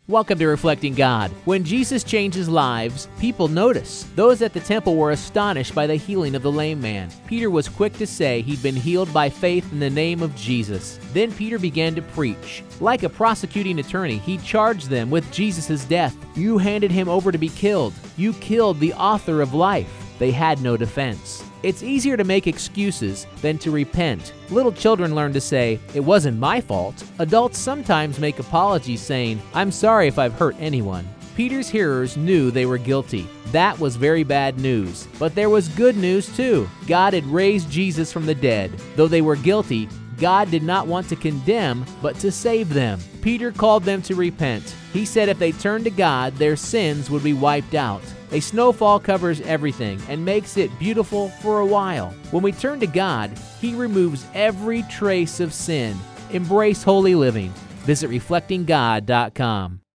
Welcome to Reflecting God. When Jesus changes lives, people notice. Those at the temple were astonished by the healing of the lame man. Peter was quick to say he'd been healed by faith in the name of Jesus. Then Peter began to preach. Like a prosecuting attorney, he charged them with Jesus' death. You handed him over to be killed. You killed the author of life. They had no defense. It's easier to make excuses than to repent. Little children learn to say, "It wasn't my fault." Adults sometimes make apologies saying, "I'm sorry if I've hurt anyone." Peter's hearers knew they were guilty. That was very bad news. But there was good news too. God had raised Jesus from the dead. Though they were guilty, God did not want to condemn, but to save them. Peter called them to repent. He said if they turned to God, their sins would be wiped out. A snowfall covers everything and makes it beautiful for a while. When we turn to God, He removes every trace of sin. Embrace holy living. Visit reflectinggod.com.